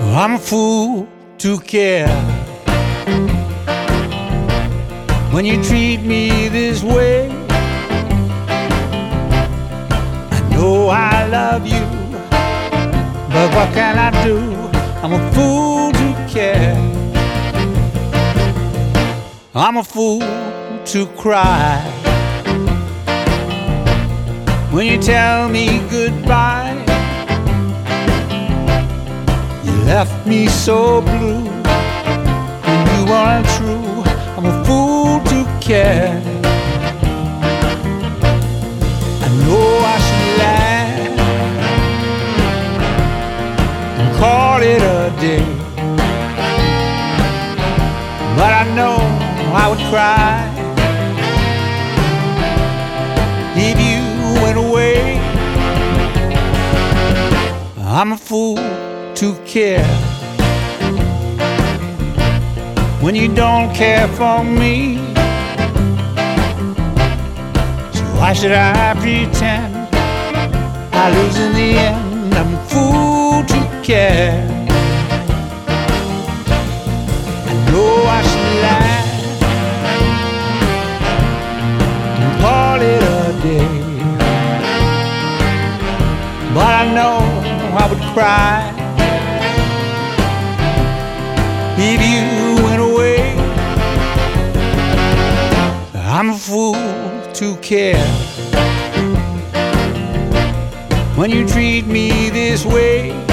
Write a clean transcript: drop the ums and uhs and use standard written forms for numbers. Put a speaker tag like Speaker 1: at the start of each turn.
Speaker 1: I'm a fool to care when you treat me this way. I know I love you, but what can I do? I'm a fool to care. I'm a fool to cry when you tell me goodbye. You left me so blue when you weren't true. I'm a fool to care. I know I should laugh and call it a day, but I know I would cry if you went away. I'm a fool to care when you don't care for me. So why should I pretend I lose in the end? I'm a fool to care. I know I should laugh and call it a day, but I know I would cry if you went away. I'm a fool to care when you treat me this way.